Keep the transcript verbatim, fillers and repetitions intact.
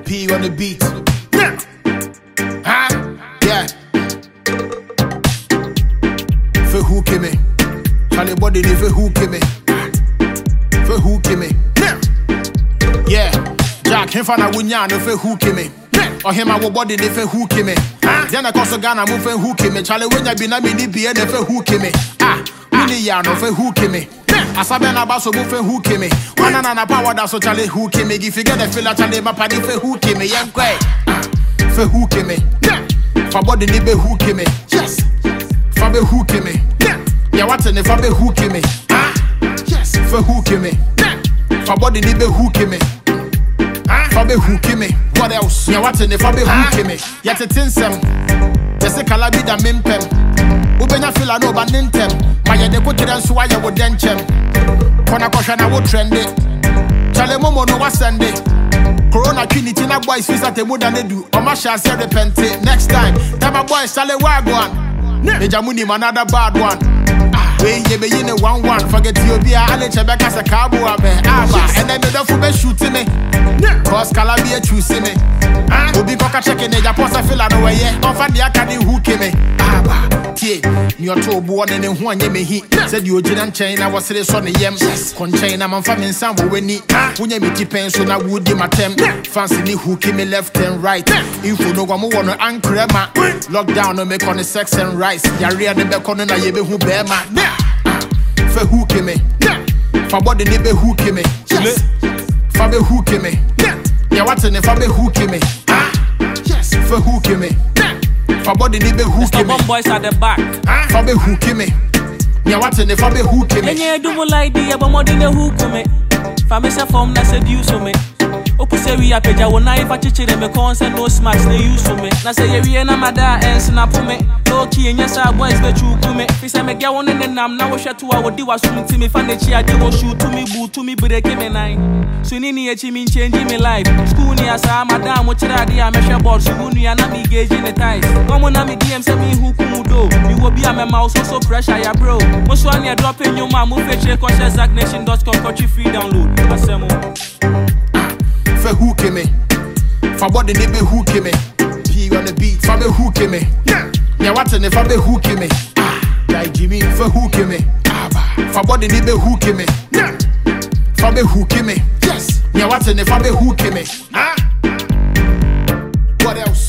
P on the beat. Yeah. Huh? Yeah. For who came me? Charlie body they for who came me? For who came me? Yeah. Yeah. Jack him for na wunya no for who came me? Or him our body they for who came me? Then I cause Ghana move for who came me? Charlie when you be na me ni be they for who came me? Ah. Mini ya no for who came me? Asabe na baso move for who came me? One na na power that so Charlie who came me? If you get the feel Charlie my party for who came me? Young guy. For who came me? For body they be who came me? Yes. For be who came me? Yeah, what's in the for be who came me? Yes. For who came me? For body they be who came me? For be who came me? What else? Yeah, what's in the for be who came me? Yet it's in some. Just a calabi da mimpem. Ubenya feel no bantem. My de put it and so I would denchem. Kona koshana would trend it. Chale momo no was Sunday. Corona Trinity na boys feel that they would than they do. Or my shall say repent next time. Time my boys sale wagwan. Nejamuni another bad one. When you be in a one one, forget you be a Alechebeka as a cabo abe. And then the dog be shooting me. Cause Calabia choosing me. Obi Coca checking the Japosa feel out away. Offer the Academy who came me. Tie, your toe born and then one me he said you didn't chain. I was saying sonny yem. Conchain, I'm famine some when he when you meet pen so now would my temp. Fancy me who came me left and right. If you know one more on anchor, lockdown no make on the sex and rice. Yaria the back on and I be who bear my. For who came me? For body they be who came me? Yes. For be who came me? Yeah, what's in it for be who came me? Yes. For who came me? For body they be who came me? Boys at the back. For be who came me? Yeah, what's in it for be who came me? Yeah, do like the but more than the who came me. For me, some form that seduce me. Opuse we are peja wona ifa chichire me concern no smash na use for me. Na say we na mada and snap me. No key and yes boys be chuku me. Fi say me get one and nam na wo hwe to a wo di waso nti me fa na chi ade wo shoot to me boot to me break me nine. So ni ni echi me change me life. School ni asa madam wo chira ade a me hwe board so nu ya na me gauge the ties. Omo na me D M say me who kumudo. Me wo bi a me mouse so pressure ya bro. Mo so an drop in your man mo fetch conscious nation dot com country free download. Asemo. For who came me? For body they be who came me? P on the beat. For be who came me? Yeah. Yeah, what's in it for be who came me? Ah, like Jimmy. For who came me? Ah, for body they be who came me? Yeah. For be who came me? Yes. Yeah, what's in it for be who came me? Ah. What else?